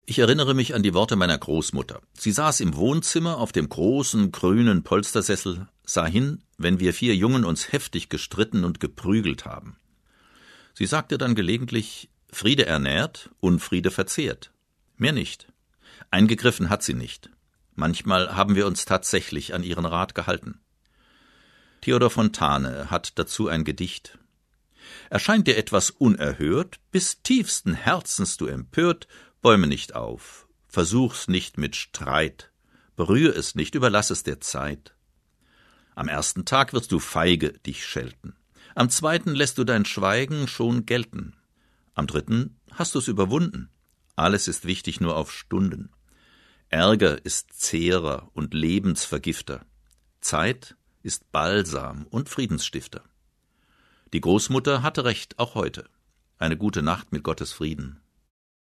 Ich erinnere mich an die Worte meiner Großmutter. Sie saß im Wohnzimmer auf dem großen, grünen Polstersessel, sah hin, wenn wir 4 Jungen uns heftig gestritten und geprügelt haben. Sie sagte dann gelegentlich, Friede ernährt, Unfriede verzehrt. Mehr nicht. Eingegriffen hat sie nicht. Manchmal haben wir uns tatsächlich an ihren Rat gehalten. Theodor Fontane hat dazu ein Gedicht. Erscheint dir etwas unerhört, bis tiefsten Herzens du empört, bäume nicht auf, versuch's nicht mit Streit, berühr es nicht, überlass es der Zeit. Am ersten Tag wirst du feige dich schelten, am zweiten lässt du dein Schweigen schon gelten, am dritten hast du's überwunden, alles ist wichtig nur auf Stunden. Ärger ist Zehrer und Lebensvergifter, Zeit ist Balsam und Friedensstifter. Die Großmutter hatte recht, auch heute. Eine gute Nacht mit Gottes Frieden.